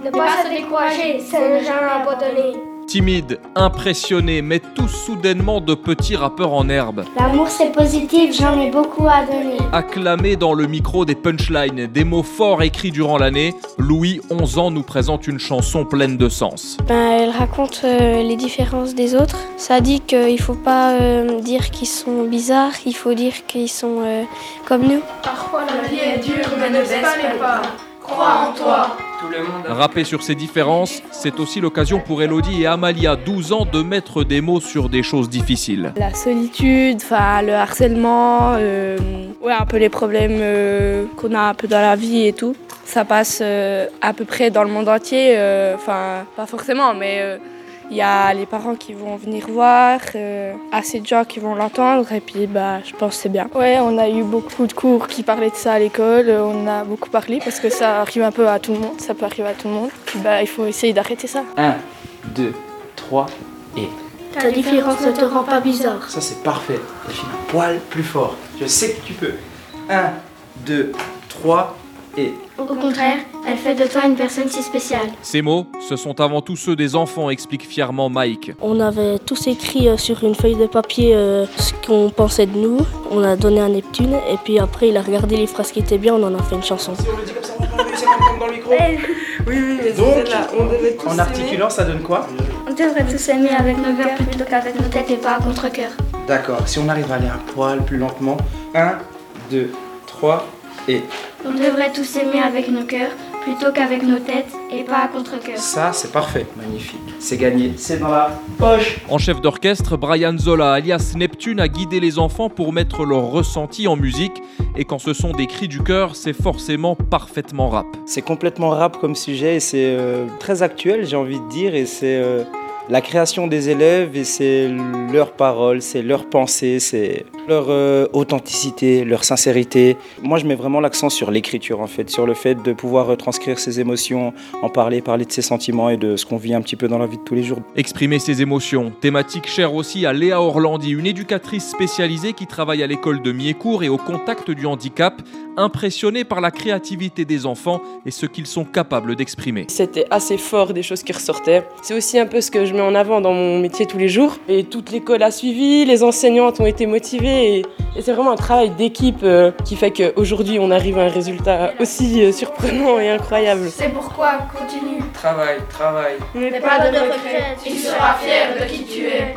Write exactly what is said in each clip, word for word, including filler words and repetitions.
Ne pas se décourager, c'est ne jamais abandonner. Timides, impressionnés, mais tous soudainement de petits rappeurs en herbe. L'amour c'est positif, j'en ai beaucoup à donner. Acclamés dans le micro des punchlines, des mots forts écrits durant l'année, Louis, onze ans, nous présente une chanson pleine de sens. Ben, elle raconte euh, les différences des autres. Ça dit qu'il ne faut pas euh, dire qu'ils sont bizarres, il faut dire qu'ils sont euh, comme nous. Parfois la vie est dure, mais ne baisse pas les pas. Crois en toi. Rapper sur ces différences, c'est aussi l'occasion pour Elodie et Amalia, douze ans, de mettre des mots sur des choses difficiles. La solitude, enfin le harcèlement, euh, ouais, un peu les problèmes euh, qu'on a un peu dans la vie et tout. Ça passe euh, à peu près dans le monde entier, enfin euh, pas forcément, mais euh, il y a les parents qui vont venir voir, euh, assez de gens qui vont l'entendre et puis bah, je pense que c'est bien. Ouais, on a eu beaucoup de cours qui parlaient de ça à l'école, on a beaucoup parlé parce que ça arrive un peu à tout le monde, ça peut arriver à tout le monde. Puis bah, il faut essayer d'arrêter ça. un, deux, trois et... Ta différence ne te rend pas bizarre. Ça c'est parfait. Delphine, un poil plus fort. Je sais que tu peux. un, deux, trois et... Au contraire, elle fait de toi une personne si spéciale. Ces mots, ce sont avant tout ceux des enfants, explique fièrement Mike. On avait tous écrit euh, sur une feuille de papier euh, ce qu'on pensait de nous. On a donné à Neptune et puis après il a regardé les phrases qui étaient bien, on en a fait une chanson. Si on le dit comme ça, on va réussir comme dans le micro. Oui, oui, mais Donc, c'est là, on devait tous en articulant, ça donne quoi? On devrait tous aimer avec nos cœurs plutôt qu'avec nos têtes et pas à contre-cœur. D'accord, si on arrive à aller un poil plus lentement. un, deux, trois et... On devrait tous aimer avec nos cœurs plutôt qu'avec nos têtes et pas à contre-cœur. Ça, c'est parfait. Magnifique. C'est gagné. C'est dans la poche. En chef d'orchestre, Brian Zola, alias Neptune, a guidé les enfants pour mettre leur ressenti en musique. Et quand ce sont des cris du cœur, c'est forcément parfaitement rap. C'est complètement rap comme sujet et c'est euh, très actuel, j'ai envie de dire. Et c'est euh, la création des élèves et c'est leurs paroles, c'est leurs pensées, c'est leur euh, authenticité, leur sincérité. Moi, je mets vraiment l'accent sur l'écriture, en fait, sur le fait de pouvoir retranscrire ses émotions, en parler, parler de ses sentiments et de ce qu'on vit un petit peu dans la vie de tous les jours. Exprimer ses émotions, thématique chère aussi à Léa Orlandi, une éducatrice spécialisée qui travaille à l'école de Miécourt et au contact du handicap, impressionnée par la créativité des enfants et ce qu'ils sont capables d'exprimer. C'était assez fort, des choses qui ressortaient. C'est aussi un peu ce que je mets en avant dans mon métier tous les jours. Et toute l'école a suivi, les enseignantes ont été motivées et, et c'est vraiment un travail d'équipe euh, qui fait qu'aujourd'hui on arrive à un résultat aussi euh, surprenant et incroyable. C'est pourquoi continue. Travail, travail. N'aie pas de regrets, tu seras fier de qui tu es.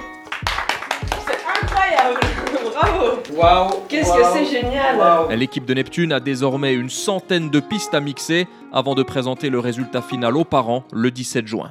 C'est incroyable. Bravo. Waouh. Qu'est-ce wow, que c'est génial. wow. L'équipe de Neptune a désormais une centaine de pistes à mixer avant de présenter le résultat final aux parents le dix-sept juin.